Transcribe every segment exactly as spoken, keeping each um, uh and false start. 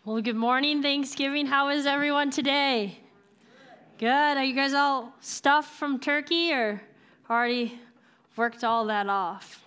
Well, good morning, Thanksgiving. How is everyone today? Good. Are you guys all stuffed from turkey or already worked all that off?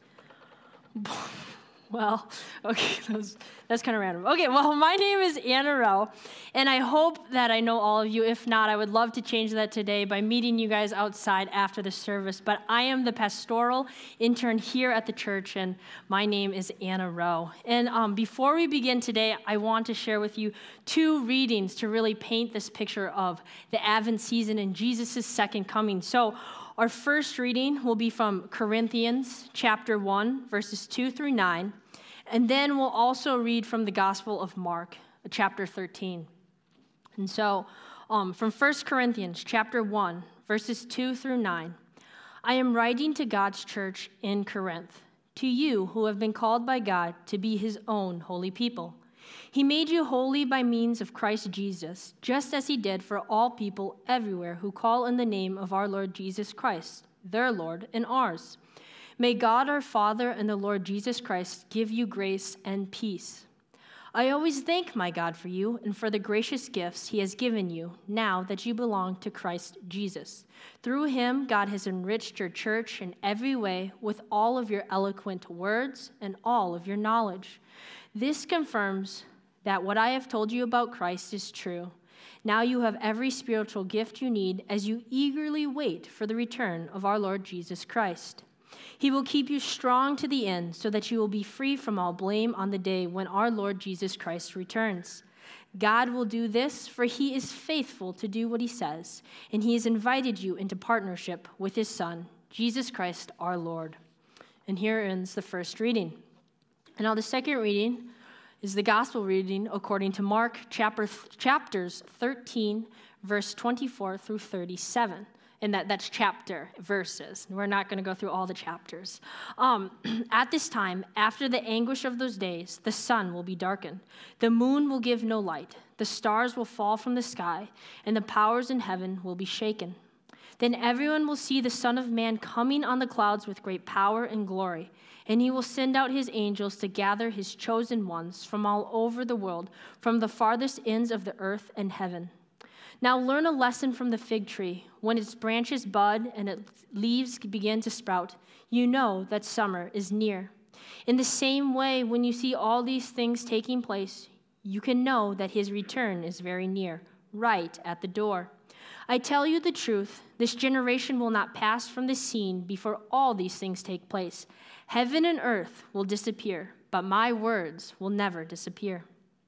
Well, okay, that was, that's kind of random. Okay, well, my name is Anna Rowe, and I hope that I know all of you. If not, I would love to change that today by meeting you guys outside after the service. But I am the pastoral intern here at the church, and my name is Anna Rowe. And um, before we begin today, I want to share with you two readings to really paint this picture of the Advent season and Jesus' second coming. So our first reading will be from Corinthians chapter one, verses two through nine, and then we'll also read from the Gospel of Mark, chapter thirteen. And so um, from First Corinthians chapter one, verses two through nine, I am writing to God's church in Corinth, to you who have been called by God to be his own holy people. He made you holy by means of Christ Jesus, just as he did for all people everywhere who call in the name of our Lord Jesus Christ, their Lord and ours. May God our Father and the Lord Jesus Christ give you grace and peace. I always thank my God for you and for the gracious gifts he has given you now that you belong to Christ Jesus. Through him, God has enriched your church in every way with all of your eloquent words and all of your knowledge. This confirms that what I have told you about Christ is true. Now you have every spiritual gift you need as you eagerly wait for the return of our Lord Jesus Christ. He will keep you strong to the end so that you will be free from all blame on the day when our Lord Jesus Christ returns. God will do this, for he is faithful to do what he says, and he has invited you into partnership with his Son, Jesus Christ our Lord. And here ends the first reading. And now the second reading is the gospel reading according to Mark chapter, chapters thirteen, verse twenty-four through thirty-seven. And that, that's chapter verses. We're not going to go through all the chapters. Um, At this time, after the anguish of those days, the sun will be darkened. The moon will give no light. The stars will fall from the sky, and the powers in heaven will be shaken. Then everyone will see the Son of Man coming on the clouds with great power and glory. And he will send out his angels to gather his chosen ones from all over the world, from the farthest ends of the earth and heaven. Now learn a lesson from the fig tree. When its branches bud and its leaves begin to sprout, you know that summer is near. In the same way, when you see all these things taking place, you can know that his return is very near, right at the door. I tell you the truth, this generation will not pass from the scene before all these things take place. Heaven and earth will disappear, but my words will never disappear.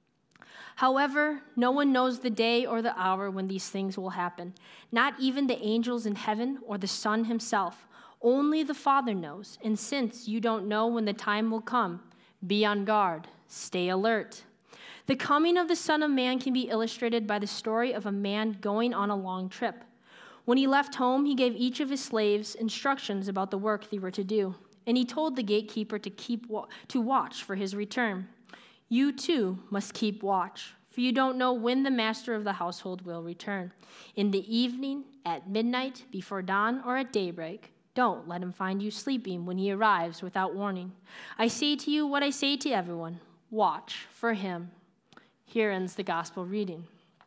However, no one knows the day or the hour when these things will happen, not even the angels in heaven or the Son himself. Only the Father knows, and since you don't know when the time will come, be on guard, stay alert. The coming of the Son of Man can be illustrated by the story of a man going on a long trip. When he left home, he gave each of his slaves instructions about the work they were to do, and he told the gatekeeper to keep to watch for his return. You too must keep watch, for you don't know when the master of the household will return. In the evening, at midnight, before dawn, or at daybreak, don't let him find you sleeping when he arrives without warning. I say to you what I say to everyone, watch for him. Here ends the gospel reading.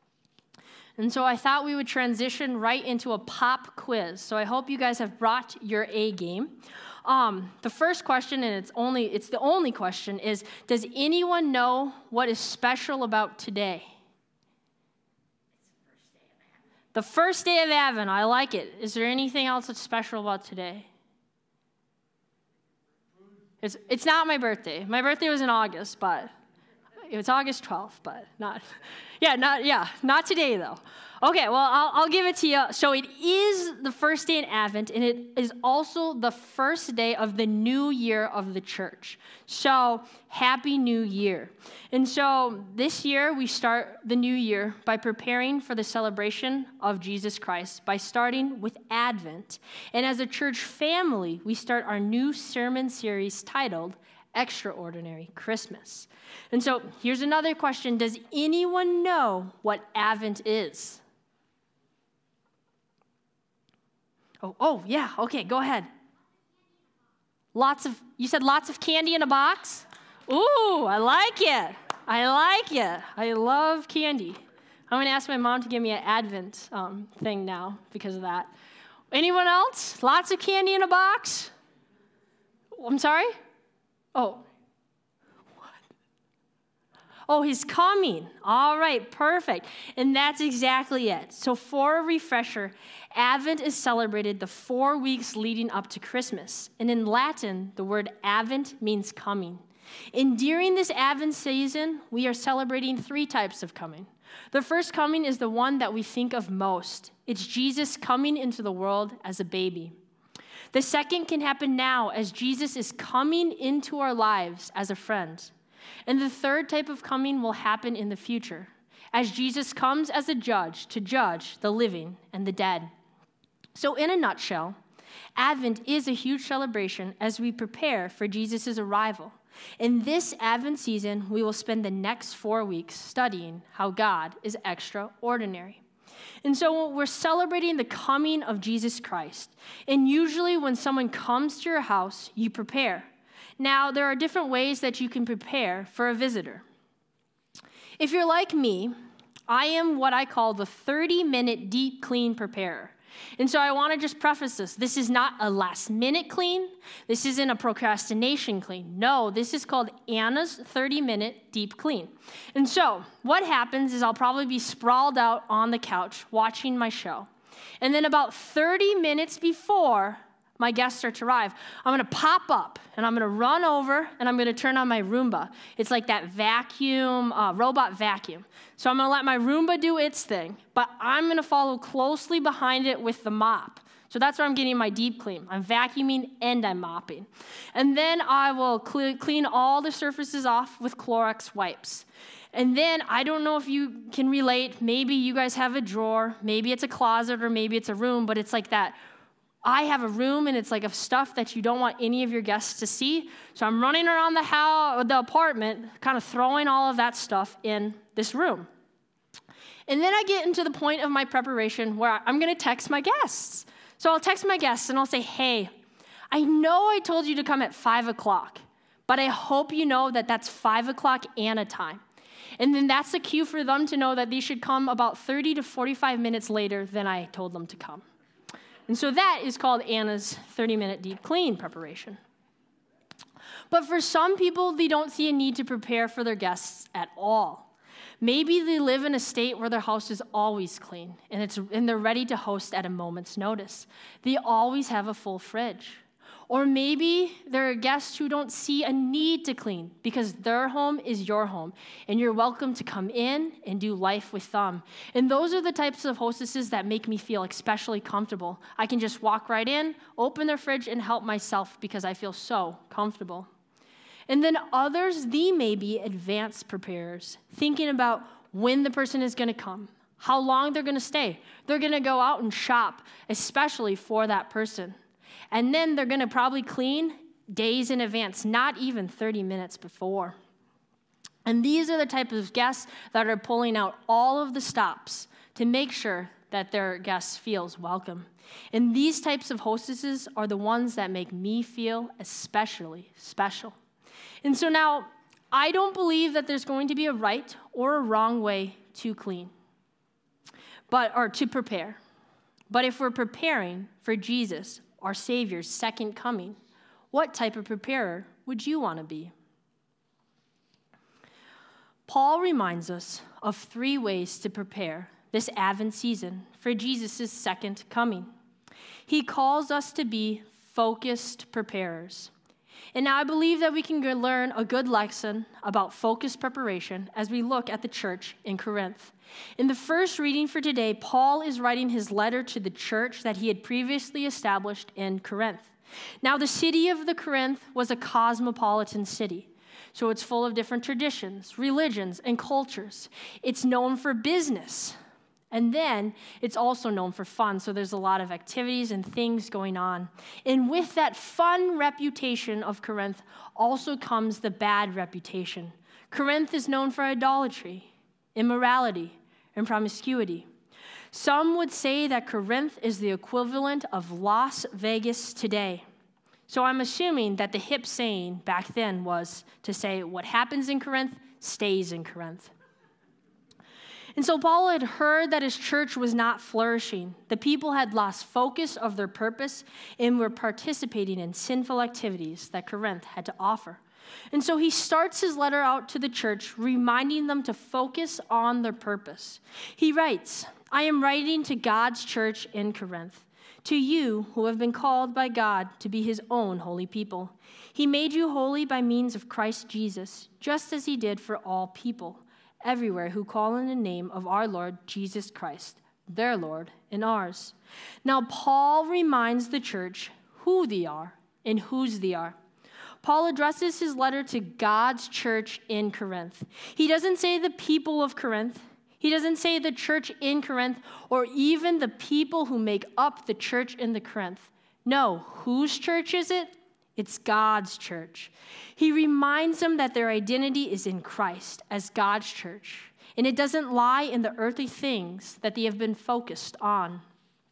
And so I thought we would transition right into a pop quiz. So I hope you guys have brought your A game. Um, the first question, and it's only it's the only question, is, does anyone know what is special about today? It's the first day of Advent. The first day of Advent, I like it. Is there anything else that's special about today? It's it's not my birthday. My birthday was in August, but it's August twelfth, but not, yeah, not, yeah, not today though. Okay, well, I'll, I'll give it to you. So it is the first day in Advent, and it is also the first day of the new year of the church. So happy New Year. And so this year, we start the new year by preparing for the celebration of Jesus Christ, by starting with Advent. And as a church family, we start our new sermon series titled Extraordinary Christmas. And so here's another question. Does anyone know what Advent is? Oh, oh, yeah, okay, go ahead. Lots of, you said lots of candy in a box? Ooh, I like it. I like it. I love candy. I'm going to ask my mom to give me an Advent um, thing now because of that. Anyone else? Lots of candy in a box? I'm sorry? Oh. What? Oh, he's coming. All right, perfect. And that's exactly it. So for a refresher, Advent is celebrated the four weeks leading up to Christmas. And in Latin, the word Advent means coming. And during this Advent season, we are celebrating three types of coming. The first coming is the one that we think of most. It's Jesus coming into the world as a baby. The second can happen now as Jesus is coming into our lives as a friend. And the third type of coming will happen in the future, as Jesus comes as a judge to judge the living and the dead. So in a nutshell, Advent is a huge celebration as we prepare for Jesus' arrival. In this Advent season, we will spend the next four weeks studying how God is extraordinary. And so we're celebrating the coming of Jesus Christ. And usually when someone comes to your house, you prepare. Now, there are different ways that you can prepare for a visitor. If you're like me, I am what I call the thirty-minute deep clean preparer. And so I want to just preface this. This is not a last-minute clean. This isn't a procrastination clean. No, this is called Anna's thirty-minute deep clean. And so what happens is I'll probably be sprawled out on the couch watching my show. And then about thirty minutes before my guests are to arrive, I'm going to pop up, and I'm going to run over, and I'm going to turn on my Roomba. It's like that vacuum, uh, robot vacuum. So I'm going to let my Roomba do its thing, but I'm going to follow closely behind it with the mop. So that's where I'm getting my deep clean. I'm vacuuming and I'm mopping. And then I will cl- clean all the surfaces off with Clorox wipes. And then I don't know if you can relate. Maybe you guys have a drawer. Maybe it's a closet or maybe it's a room, but it's like that. I have a room, and it's like of stuff that you don't want any of your guests to see. So I'm running around the house, the apartment, kind of throwing all of that stuff in this room. And then I get into the point of my preparation where I'm going to text my guests. So I'll text my guests, and I'll say, hey, I know I told you to come at five o'clock, but I hope you know that that's five o'clock Anna time. And then that's the cue for them to know that they should come about thirty to forty-five minutes later than I told them to come. And so that is called Anna's thirty-minute deep clean preparation. But for some people, they don't see a need to prepare for their guests at all. Maybe they live in a state where their house is always clean, and, it's, and they're ready to host at a moment's notice. They always have a full fridge. Or maybe there are guests who don't see a need to clean because their home is your home, and you're welcome to come in and do life with them. And those are the types of hostesses that make me feel especially comfortable. I can just walk right in, open their fridge, and help myself because I feel so comfortable. And then others, they may be advanced preparers, thinking about when the person is going to come, how long they're going to stay. They're going to go out and shop, especially for that person. And then they're going to probably clean days in advance, not even thirty minutes before. And these are the type of guests that are pulling out all of the stops to make sure that their guests feels welcome. And these types of hostesses are the ones that make me feel especially special. And so now, I don't believe that there's going to be a right or a wrong way to clean, but or to prepare. But if we're preparing for Jesus, our Savior's second coming, what type of preparer would you want to be? Paul reminds us of three ways to prepare this Advent season for Jesus' second coming. He calls us to be focused preparers. And now I believe that we can learn a good lesson about focused preparation as we look at the church in Corinth. In the first reading for today, Paul is writing his letter to the church that he had previously established in Corinth. Now, the city of the Corinth was a cosmopolitan city, so it's full of different traditions, religions, and cultures. It's known for business, and then it's also known for fun, so there's a lot of activities and things going on. And with that fun reputation of Corinth also comes the bad reputation. Corinth is known for idolatry, immorality, and promiscuity. Some would say that Corinth is the equivalent of Las Vegas today. So I'm assuming that the hip saying back then was to say what happens in Corinth stays in Corinth. And so Paul had heard that his church was not flourishing. The people had lost focus of their purpose and were participating in sinful activities that Corinth had to offer. And so he starts his letter out to the church, reminding them to focus on their purpose. He writes, I am writing to God's church in Corinth, to you who have been called by God to be his own holy people. He made you holy by means of Christ Jesus, just as he did for all people, everywhere who call in the name of our Lord Jesus Christ, their Lord and ours. Now, Paul reminds the church who they are and whose they are. Paul addresses his letter to God's church in Corinth. He doesn't say the people of Corinth. He doesn't say the church in Corinth or even the people who make up the church in the Corinth. No, whose church is it? It's God's church. He reminds them that their identity is in Christ as God's church, and it doesn't lie in the earthly things that they have been focused on.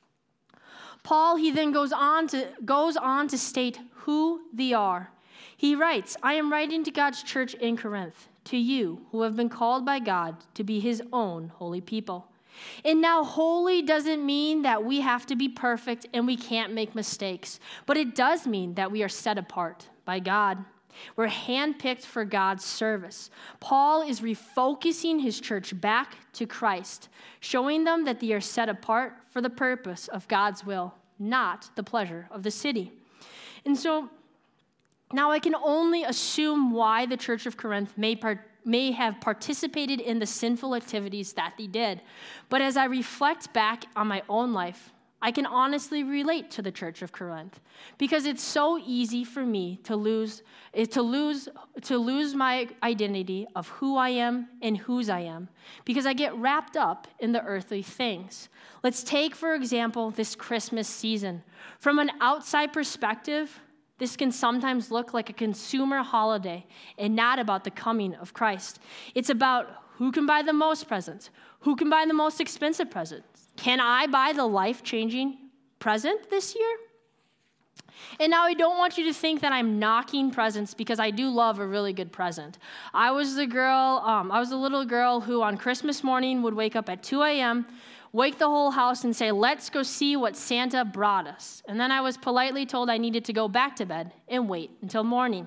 Paul, he then goes on to, goes on to state who they are. He writes, I am writing to God's church in Corinth, to you who have been called by God to be his own holy people. And now holy doesn't mean that we have to be perfect and we can't make mistakes, but it does mean that we are set apart by God. We're handpicked for God's service. Paul is refocusing his church back to Christ, showing them that they are set apart for the purpose of God's will, not the pleasure of the city. And so now I can only assume why the church of Corinth may, part, may have participated in the sinful activities that they did. But as I reflect back on my own life, I can honestly relate to the church of Corinth because it's so easy for me to lose, to lose, to lose my identity of who I am and whose I am because I get wrapped up in the earthly things. Let's take, for example, this Christmas season. From an outside perspective, this can sometimes look like a consumer holiday and not about the coming of Christ. It's about who can buy the most presents, who can buy the most expensive presents. Can I buy the life-changing present this year? And now I don't want you to think that I'm knocking presents because I do love a really good present. I was the girl, um, I was a little girl who on Christmas morning would wake up at two a.m., wake the whole house and say, let's go see what Santa brought us. And then I was politely told I needed to go back to bed and wait until morning.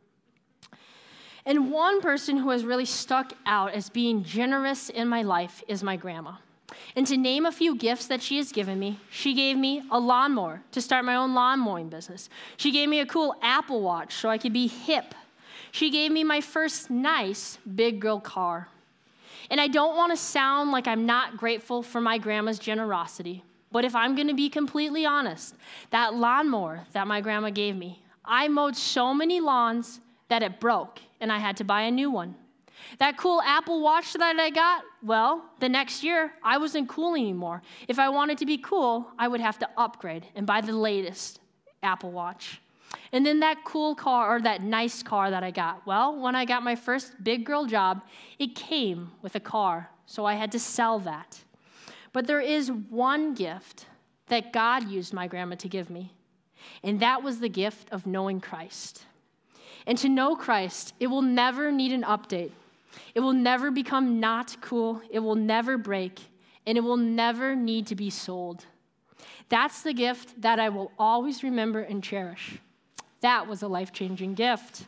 And one person who has really stuck out as being generous in my life is my grandma. And to name a few gifts that she has given me, she gave me a lawnmower to start my own lawn mowing business. She gave me a cool Apple Watch so I could be hip. She gave me my first nice big girl car. And I don't want to sound like I'm not grateful for my grandma's generosity, but if I'm going to be completely honest, that lawnmower that my grandma gave me, I mowed so many lawns that it broke, and I had to buy a new one. That cool Apple Watch that I got, well, the next year, I wasn't cool anymore. If I wanted to be cool, I would have to upgrade and buy the latest Apple Watch. And then that cool car, or that nice car that I got, well, when I got my first big girl job, it came with a car, so I had to sell that. But there is one gift that God used my grandma to give me, and that was the gift of knowing Christ. And to know Christ, it will never need an update. It will never become not cool. It will never break, and it will never need to be sold. That's the gift that I will always remember and cherish. That was a life-changing gift.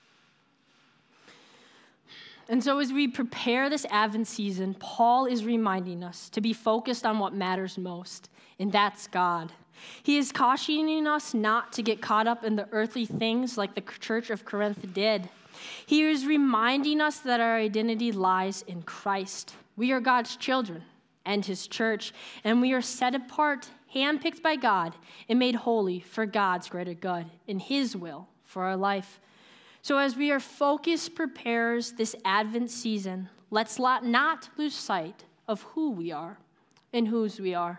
And so as we prepare this Advent season, Paul is reminding us to be focused on what matters most, and that's God. He is cautioning us not to get caught up in the earthly things like the church of Corinth did. He is reminding us that our identity lies in Christ. We are God's children and his church, and we are set apart, handpicked by God, and made holy for God's greater good and his will for our life. So as we are focused preparers this Advent season, let's not lose sight of who we are and whose we are.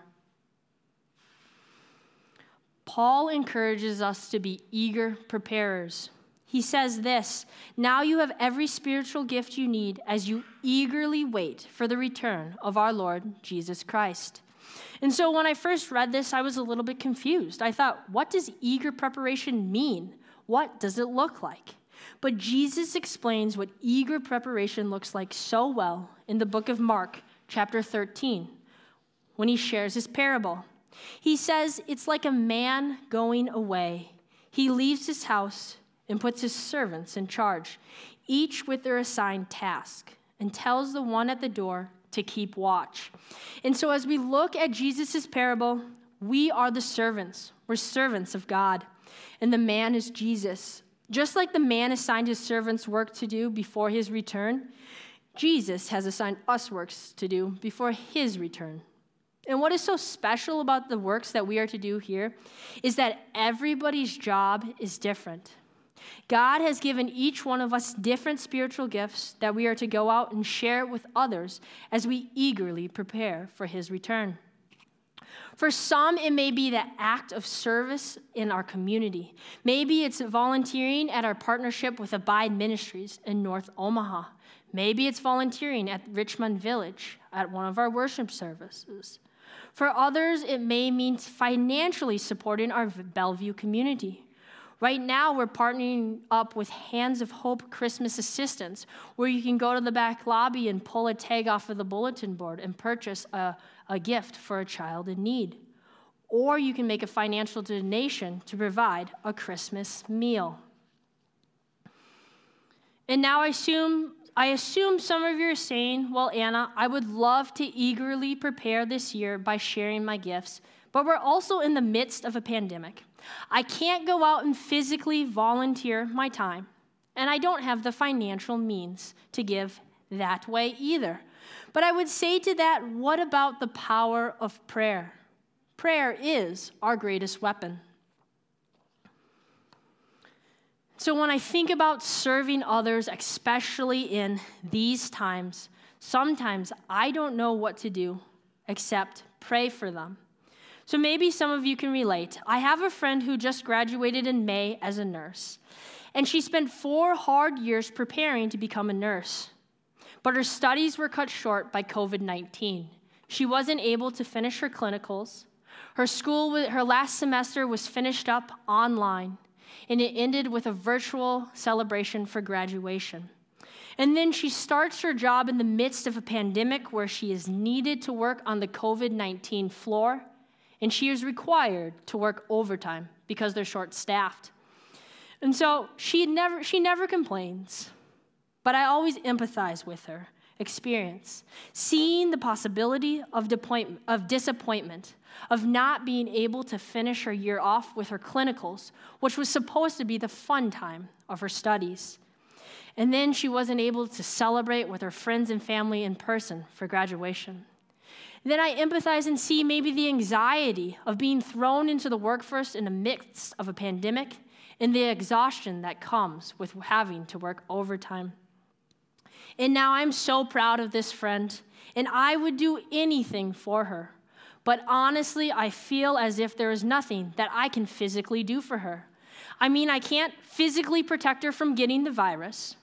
Paul encourages us to be eager preparers. He says this, now you have every spiritual gift you need as you eagerly wait for the return of our Lord Jesus Christ. And so when I first read this, I was a little bit confused. I thought, what does eager preparation mean? What does it look like? But Jesus explains what eager preparation looks like so well in the book of Mark, chapter thirteen, when he shares his parable. He says, it's like a man going away. He leaves his house and puts his servants in charge, each with their assigned task, and tells the one at the door to keep watch. And so as we look at Jesus' parable, we are the servants. We're servants of God. And the man is Jesus. Just like the man assigned his servants work to do before his return, Jesus has assigned us works to do before his return. And what is so special about the works that we are to do here is that everybody's job is different. God has given each one of us different spiritual gifts that we are to go out and share with others as we eagerly prepare for his return. For some, it may be the act of service in our community. Maybe it's volunteering at our partnership with Abide Ministries in North Omaha. Maybe it's volunteering at Richmond Village at one of our worship services. For others, it may mean financially supporting our Bellevue community. Right now, we're partnering up with Hands of Hope Christmas Assistance, where you can go to the back lobby and pull a tag off of the bulletin board and purchase a, a gift for a child in need. Or you can make a financial donation to provide a Christmas meal. And now I assume, I assume some of you are saying, well, Anna, I would love to eagerly prepare this year by sharing my gifts, but we're also in the midst of a pandemic. I can't go out and physically volunteer my time, and I don't have the financial means to give that way either. But I would say to that, what about the power of prayer? Prayer is our greatest weapon. So when I think about serving others, especially in these times, sometimes I don't know what to do except pray for them. So maybe some of you can relate. I have a friend who just graduated in May as a nurse, and she spent four hard years preparing to become a nurse. But her studies were cut short by covid nineteen. She wasn't able to finish her clinicals. Her school, her last semester was finished up online, and it ended with a virtual celebration for graduation. And then she starts her job in the midst of a pandemic where she is needed to work on the covid nineteen floor, and she is required to work overtime because they're short-staffed. And so she never, she never complains, but I always empathize with her experience, seeing the possibility of, of disappointment, of not being able to finish her year off with her clinicals, which was supposed to be the fun time of her studies. And then she wasn't able to celebrate with her friends and family in person for graduation. Then I empathize and see maybe the anxiety of being thrown into the workforce in the midst of a pandemic and the exhaustion that comes with having to work overtime. And now I'm so proud of this friend, and I would do anything for her. But honestly, I feel as if there is nothing that I can physically do for her. I mean, I can't physically protect her from getting the virus.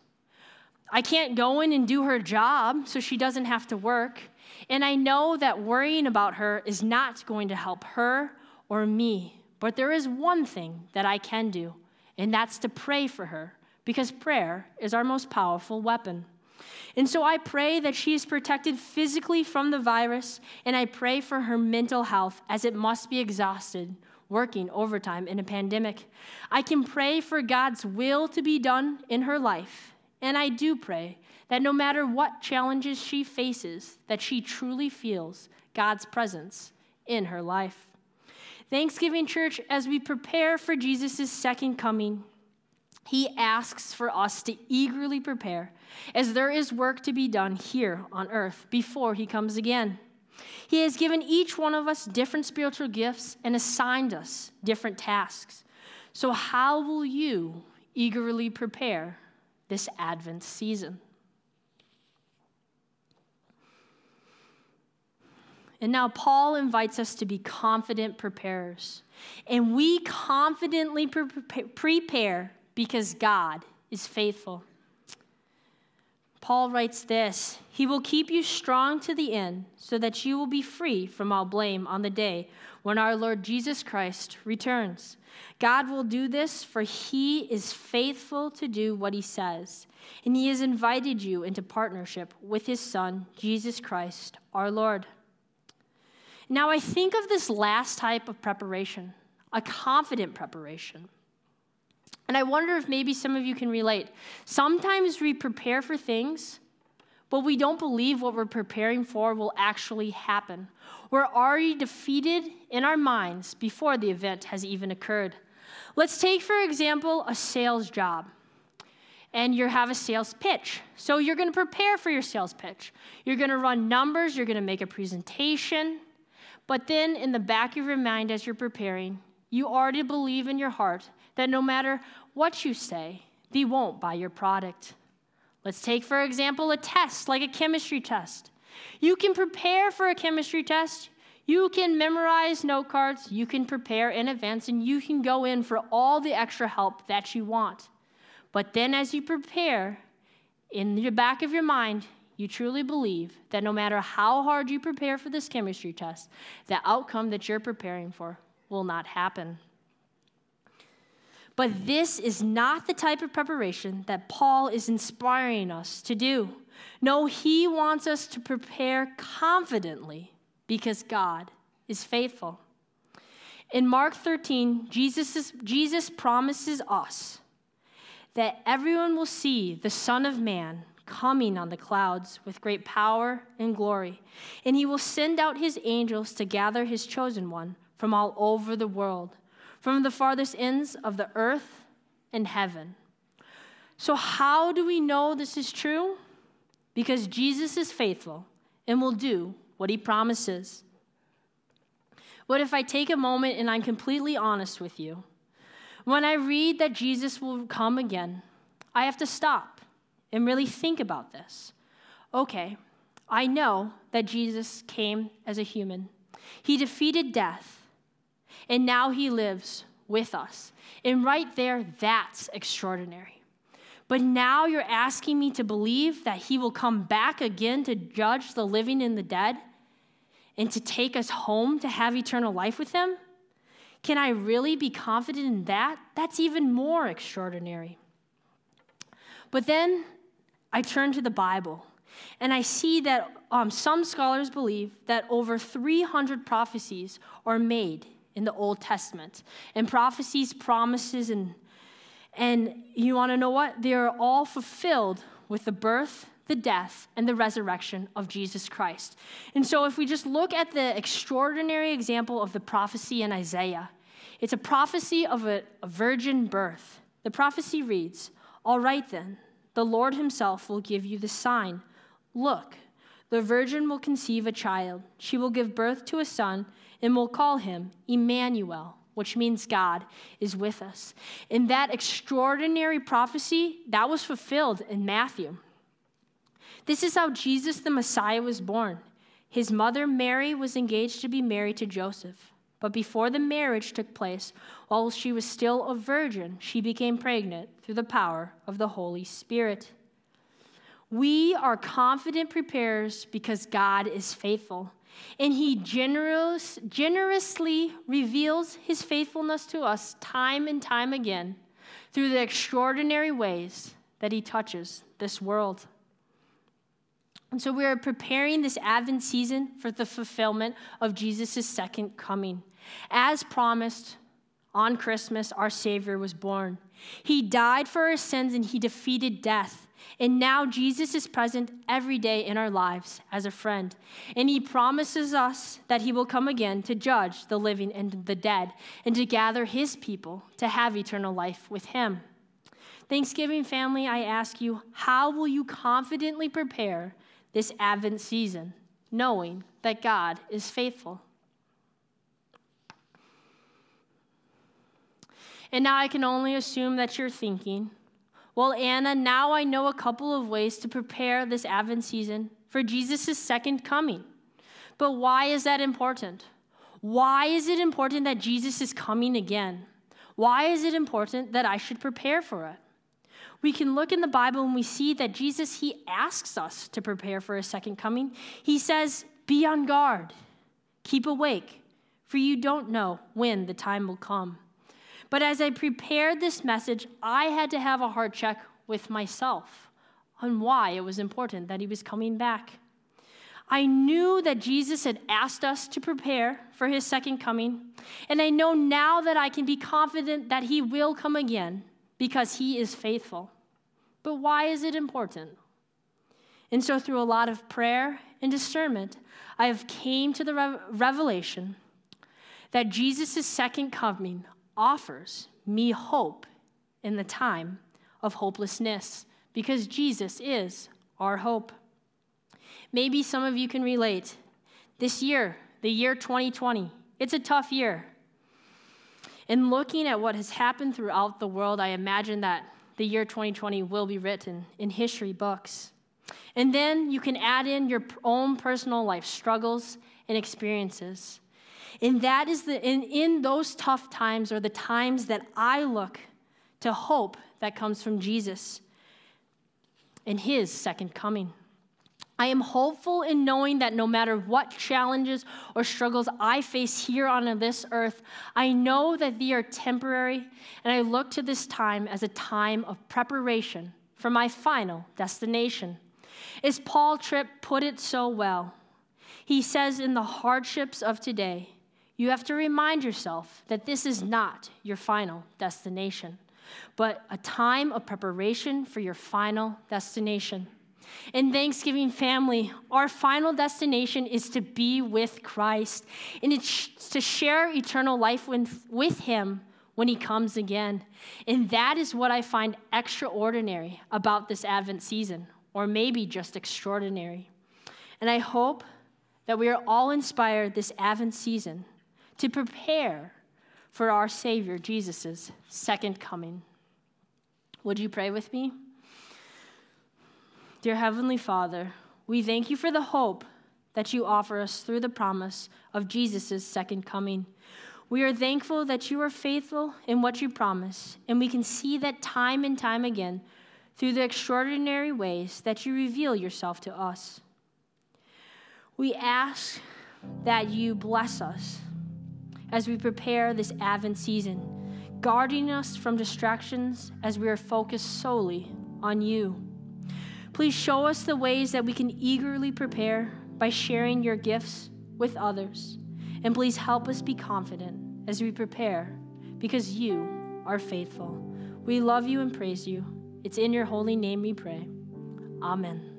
I can't go in and do her job so she doesn't have to work. And I know that worrying about her is not going to help her or me. But there is one thing that I can do, and that's to pray for her, because prayer is our most powerful weapon. And so I pray that she is protected physically from the virus, and I pray for her mental health, as it must be exhausted working overtime in a pandemic. I can pray for God's will to be done in her life, and I do pray that no matter what challenges she faces, that she truly feels God's presence in her life. Thanksgiving Church, as we prepare for Jesus' second coming, he asks for us to eagerly prepare, as there is work to be done here on earth before he comes again. He has given each one of us different spiritual gifts and assigned us different tasks. So how will you eagerly prepare this Advent season? And now Paul invites us to be confident preparers. And we confidently pre- prepare because God is faithful. Paul writes this: "He will keep you strong to the end, so that you will be free from all blame on the day when our Lord Jesus Christ returns. God will do this, for he is faithful to do what he says, and he has invited you into partnership with his Son, Jesus Christ, our Lord." Now, I think of this last type of preparation, a confident preparation. And I wonder if maybe some of you can relate. Sometimes we prepare for things, but we don't believe what we're preparing for will actually happen. We're already defeated in our minds before the event has even occurred. Let's take, for example, a sales job. And you have a sales pitch. So you're going to prepare for your sales pitch. You're going to run numbers. You're going to make a presentation. But then in the back of your mind as you're preparing, you already believe in your heart that no matter what you say, they won't buy your product. Let's take, for example, a test, like a chemistry test. You can prepare for a chemistry test. You can memorize note cards. You can prepare in advance, and you can go in for all the extra help that you want. But then as you prepare, in the back of your mind, you truly believe that no matter how hard you prepare for this chemistry test, the outcome that you're preparing for will not happen. But this is not the type of preparation that Paul is inspiring us to do. No, he wants us to prepare confidently because God is faithful. In Mark thirteen, Jesus, is, Jesus promises us that everyone will see the Son of Man coming on the clouds with great power and glory, and he will send out his angels to gather his chosen one from all over the world, from the farthest ends of the earth and heaven. So how do we know this is true? Because Jesus is faithful and will do what he promises. But if I take a moment and I'm completely honest with you, when I read that Jesus will come again, I have to stop and really think about this. Okay, I know that Jesus came as a human. He defeated death. And now he lives with us. And right there, that's extraordinary. But now you're asking me to believe that he will come back again to judge the living and the dead and to take us home to have eternal life with him? Can I really be confident in that? That's even more extraordinary. But then I turn to the Bible, and I see that um, some scholars believe that over three hundred prophecies are made in the Old Testament. And prophecies, promises, and, and you want to know what? They are all fulfilled with the birth, the death, and the resurrection of Jesus Christ. And so if we just look at the extraordinary example of the prophecy in Isaiah, it's a prophecy of a, a virgin birth. The prophecy reads, "All right then, the Lord himself will give you the sign. Look, the virgin will conceive a child. She will give birth to a son, and we'll call him Emmanuel," which means God is with us. And that extraordinary prophecy, that was fulfilled in Matthew. This is how Jesus the Messiah was born. His mother Mary was engaged to be married to Joseph. But before the marriage took place, while she was still a virgin, she became pregnant through the power of the Holy Spirit. We are confident preparers because God is faithful. And he generous, generously reveals his faithfulness to us time and time again through the extraordinary ways that he touches this world. And so we are preparing this Advent season for the fulfillment of Jesus' second coming. As promised, on Christmas, our Savior was born. He died for our sins and he defeated death. And now Jesus is present every day in our lives as a friend. And he promises us that he will come again to judge the living and the dead and to gather his people to have eternal life with him. Thanksgiving family, I ask you, how will you confidently prepare this Advent season, knowing that God is faithful? And now I can only assume that you're thinking, well, Anna, now I know a couple of ways to prepare this Advent season for Jesus' second coming. But why is that important? Why is it important that Jesus is coming again? Why is it important that I should prepare for it? We can look in the Bible and we see that Jesus, he asks us to prepare for his second coming. He says, be on guard, keep awake, for you don't know when the time will come. But as I prepared this message, I had to have a heart check with myself on why it was important that he was coming back. I knew that Jesus had asked us to prepare for his second coming, and I know now that I can be confident that he will come again because he is faithful. But why is it important? And so through a lot of prayer and discernment, I have came to the re- revelation that Jesus' second coming offers me hope in the time of hopelessness, because Jesus is our hope. Maybe some of you can relate. This year, the year twenty twenty, it's a tough year. And looking at what has happened throughout the world, I imagine that the year twenty twenty will be written in history books. And then you can add in your own personal life struggles and experiences. And that is the in, in those tough times are the times that I look to hope that comes from Jesus in his second coming. I am hopeful in knowing that no matter what challenges or struggles I face here on this earth, I know that they are temporary, and I look to this time as a time of preparation for my final destination. As Paul Tripp put it so well, he says in the hardships of today, you have to remind yourself that this is not your final destination, but a time of preparation for your final destination. In Thanksgiving family, our final destination is to be with Christ, and it's to share eternal life with, with him when he comes again. And that is what I find extraordinary about this Advent season, or maybe just extraordinary. And I hope that we are all inspired this Advent season to prepare for our Savior, Jesus' second coming. Would you pray with me? Dear Heavenly Father, we thank you for the hope that you offer us through the promise of Jesus' second coming. We are thankful that you are faithful in what you promise, and we can see that time and time again through the extraordinary ways that you reveal yourself to us. We ask that you bless us as we prepare this Advent season, guarding us from distractions as we are focused solely on you. Please show us the ways that we can eagerly prepare by sharing your gifts with others. And please help us be confident as we prepare, because you are faithful. We love you and praise you. It's in your holy name we pray. Amen.